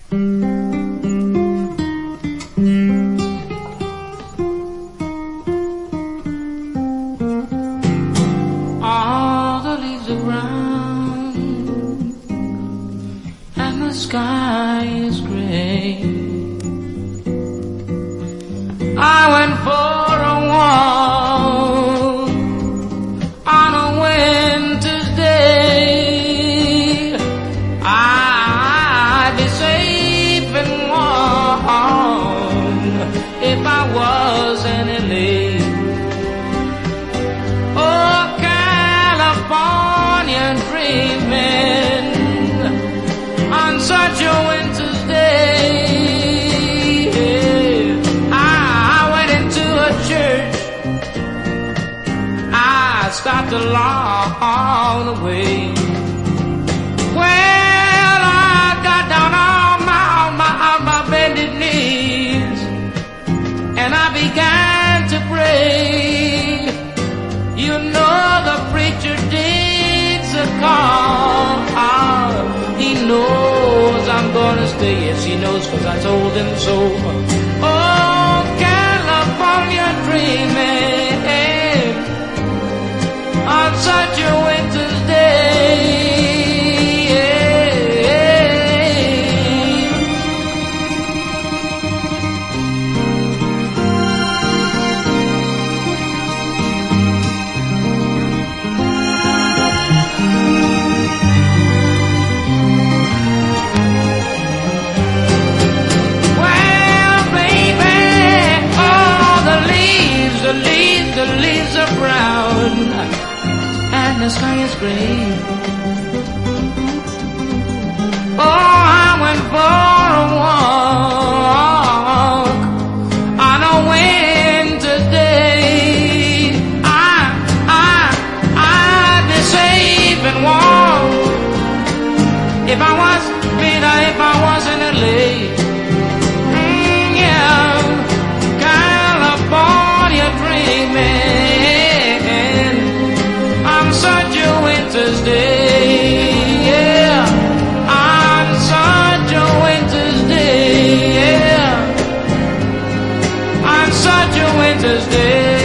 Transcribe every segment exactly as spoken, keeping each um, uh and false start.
All the leaves are brown and the sky is gray. I went for a walk on a winter's day. I'd be safe and warm if I was in L A. Oh, California dreaming on such a winter's day. Stopped along the way. Well, I got down on my, on my, on my bended knees and I began to pray. You know the preacher digs a call. He knows I'm gonna stay. Yes, he knows, 'cause I told him so. Oh, California dreaming on such a winter's day. Well, baby, all the leaves, the leaves, the leaves are brown and the sky is gray. Oh, I went for a walk on a winter's day. I, I, I'd be safe and warm if I was, if I was in L A. Mm, yeah, California dreaming on such a winter's day, yeah, on such a winter's day, yeah, on such a winter's day.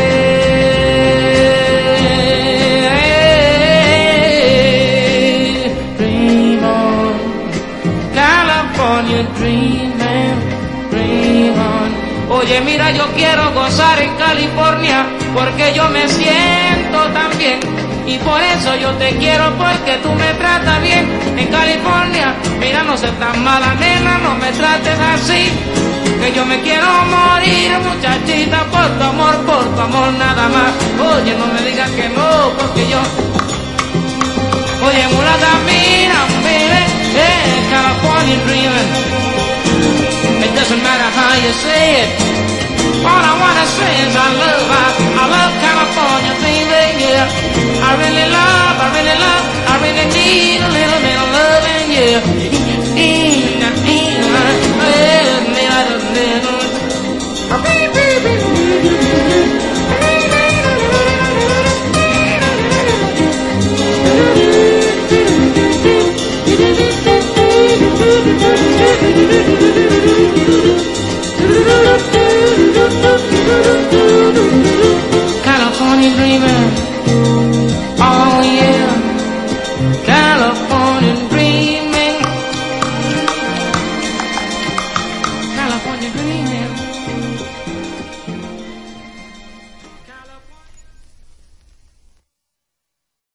Dream on, California dreaming, dream on. Oye, mira, yo quiero gozar en California porque yo me siento tan bien. Y por eso yo te quiero, porque tú me tratas bien. En California, mira, no seas tan mala, nena, no me trates así, que yo me quiero morir, muchachita, por tu amor, por tu amor nada más. Oye, no me digas que no, porque yo... Oye, mulata, mira, baby, hey, California dreaming. It doesn't matter how you say it. All I wanna say is I love, I, I love California, baby, yeah. I really love, I really love, I really need a little bit of loving, yeah. Thank you.